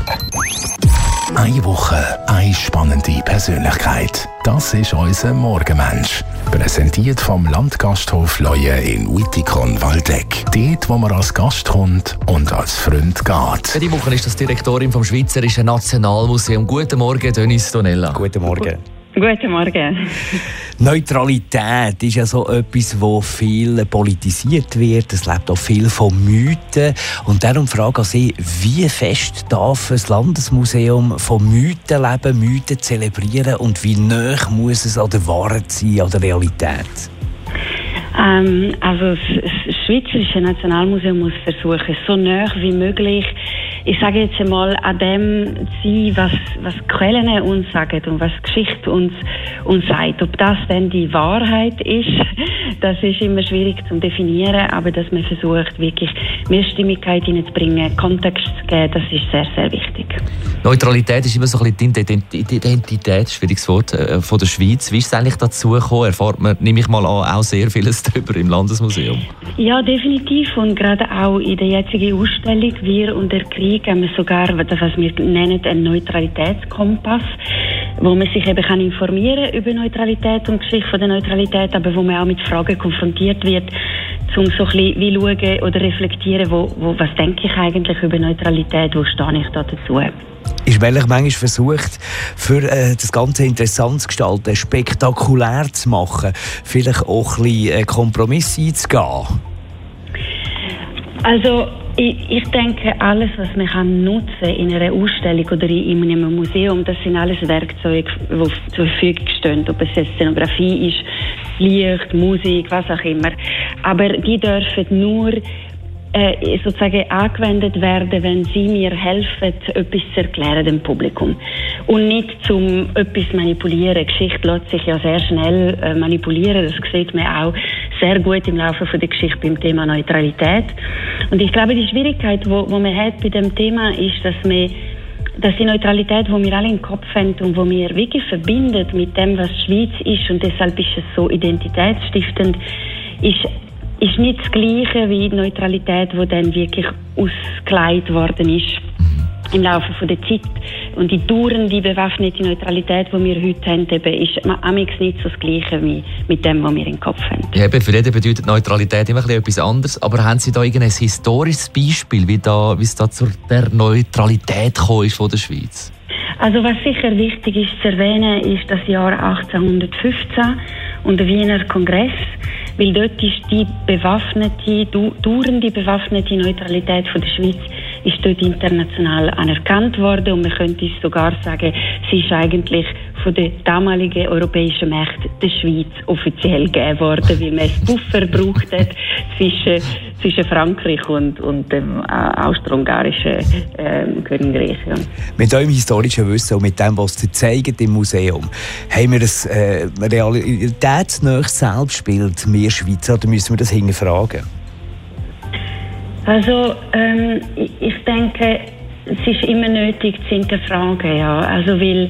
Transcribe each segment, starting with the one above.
Eine Woche, eine spannende Persönlichkeit. Das ist unser Morgenmensch. Präsentiert vom Landgasthof Leue in Uitikon-Waldeck. Dort, wo man als Gast kommt und als Freund geht. Diese Woche ist das Direktorin vom Schweizerischen Nationalmuseum. Guten Morgen, Denise Donella. Guten Morgen. Guten Morgen. Neutralität ist ja so etwas, wo viel politisiert wird. Es lebt auch viel von Mythen. Und darum frage ich Sie, wie fest darf ein Landesmuseum von Mythen leben, Mythen zelebrieren und wie nahe muss es an der Wahrheit sein, an der Realität? Also das Schweizerische Nationalmuseum muss versuchen, so nah wie möglich, ich sage jetzt einmal, an dem zu sein, was die Quellen uns sagen und was die Geschichte uns sagt. Ob das dann die Wahrheit ist, das ist immer schwierig zu definieren, aber dass man versucht, wirklich Mehrstimmigkeit hineinzubringen, Kontext zu geben, das ist sehr, sehr wichtig. Neutralität ist immer so ein bisschen die Identität, schwieriges Wort, von der Schweiz. Wie ist es eigentlich dazu gekommen? Erfahrt man, nehme ich mal an, auch sehr vieles darüber im Landesmuseum? Ja, definitiv. Und gerade auch in der jetzigen Ausstellung «Wir und der Krieg» haben wir sogar, was wir nennen, einen Neutralitätskompass, wo man sich eben kann informieren über Neutralität und Geschichte von der Neutralität, aber wo man auch mit Fragen konfrontiert wird, um so ein bisschen wie schauen oder reflektieren, was denke ich eigentlich über Neutralität, wo stehe ich da dazu. Ist manchmal versucht, für das Ganze interessant zu gestalten, spektakulär zu machen, vielleicht auch ein bisschen Kompromisse einzugehen? Also ich denke, alles, was man kann nutzen in einer Ausstellung oder in einem Museum, das sind alles Werkzeuge, die zur Verfügung stehen. Ob es jetzt Szenografie ist, Licht, Musik, was auch immer. Aber die dürfen nur sozusagen angewendet werden, wenn sie mir helfen, etwas zu erklären dem Publikum. Und nicht zum etwas manipulieren. Geschichte lässt sich ja sehr schnell manipulieren. Das sieht man auch sehr gut im Laufe der Geschichte beim Thema Neutralität. Und ich glaube, die Schwierigkeit, wo man hat bei dem Thema, ist, dass die Neutralität, die wir alle im Kopf haben und die wir wirklich verbindet mit dem, was die Schweiz ist, und deshalb ist es so identitätsstiftend, ist nicht das Gleiche wie die Neutralität, die dann wirklich ausgeleitet worden ist im Laufe der Zeit. Und die dauernde bewaffnete Neutralität, die wir heute haben, ist amigs nicht so das Gleiche wie mit dem, was wir im Kopf haben. Ja, für jeden bedeutet Neutralität immer etwas anderes. Aber haben Sie da irgendein historisches Beispiel, wie es da zu der Neutralität gekommen ist von der Schweiz? Also was sicher wichtig ist zu erwähnen, ist das Jahr 1815 und der Wiener Kongress, weil dort ist die dauernde bewaffnete Neutralität von der Schweiz ist dort international anerkannt worden, und man könnte sogar sagen, sie ist eigentlich von den damaligen europäischen Mächten der Schweiz offiziell gegeben worden, weil man einen Buffer braucht hat zwischen Frankreich und dem Austro-Ungarischen Königreich. Ja. Mit eurem historischen Wissen und mit dem, was Sie zeigen im Museum, haben wir ein realitätsnähes Selbstbild, wir Schweizer, oder müssen wir das hinterfragen? Also, ich denke, es ist immer nötig zu hinterfragen, ja. Also, weil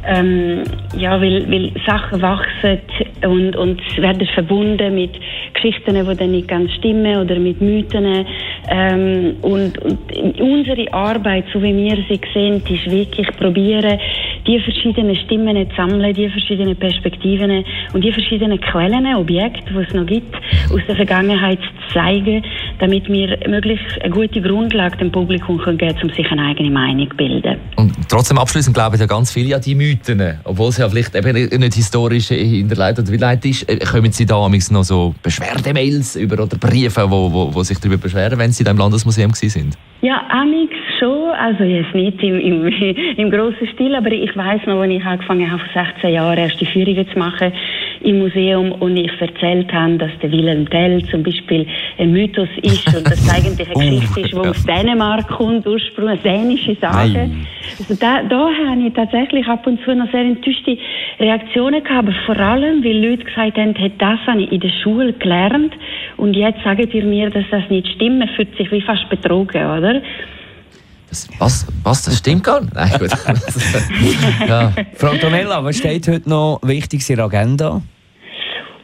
Sachen wachsen und werden verbunden mit Geschichten, die dann nicht ganz stimmen, oder mit Mythen. Und unsere Arbeit, so wie wir sie sehen, ist wirklich probieren, die verschiedenen Stimmen zu sammeln, die verschiedenen Perspektiven und die verschiedenen Quellen, Objekte, die es noch gibt, aus der Vergangenheit zu zeigen, damit wir möglichst eine gute Grundlage dem Publikum geben können, um sich eine eigene Meinung zu bilden. Und trotzdem abschließend glauben ja ganz viele an die Mythen, obwohl sie ja vielleicht eben nicht historisch hinterleitet oder wie leid ist. Kommen Sie da noch so Beschwerdemails über oder Briefe, wo sich darüber beschweren, wenn Sie in diesem Landesmuseum waren? Ja, amix schon. Also jetzt nicht im grossen Stil, aber ich weiss noch, als ich angefangen habe, vor 16 Jahren erste Führungen zu machen im Museum und ich erzählt habe, dass der Wilhelm Tell zum Beispiel ein Mythos ist und dass es eigentlich eine Geschichte ist, die aus Dänemark kommt, ursprünglich dänische Sagen. Also da habe ich tatsächlich ab und zu noch sehr enttäuschte Reaktionen gehabt, aber vor allem, weil Leute gesagt haben, das habe ich in der Schule gelernt und jetzt sagen ihr mir, dass das nicht stimmt, man fühlt sich wie fast betrogen, oder? Was? Das stimmt gar nicht? Nein, gut. Ja. Frau Donella, was steht heute noch wichtig in der Agenda?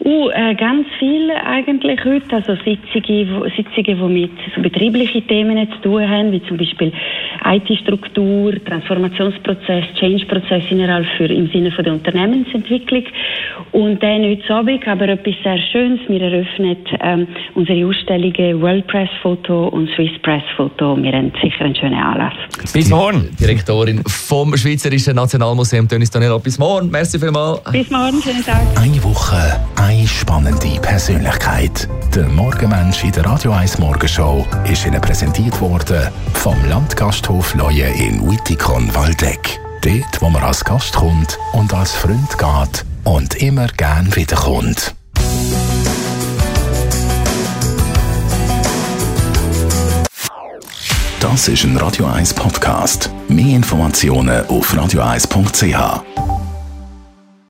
Ganz viel eigentlich heute, also Sitzungen, die mit so betrieblichen Themen zu tun haben, wie zum Beispiel IT-Struktur, Transformationsprozess, Change-Prozess im Sinne von der Unternehmensentwicklung. Und dann heute Abend aber etwas sehr Schönes. Wir eröffnen unsere Ausstellungen World Press Photo und Swiss Press Photo. Wir haben sicher einen schönen Anlass. Bis morgen. Direktorin vom Schweizerischen Nationalmuseum, Denise Daniela. Bis morgen. Merci vielmals. Bis morgen, schönen Tag. Eine Woche, eine spannende Persönlichkeit. Der Morgenmensch in der Radio 1 Morgenshow ist Ihnen präsentiert worden vom Landgasthof Leue in Wittikon-Waldeck. Dort, wo man als Gast kommt und als Freund geht und immer gern wiederkommt. Das ist ein Radio 1 Podcast. Mehr Informationen auf radio1.ch.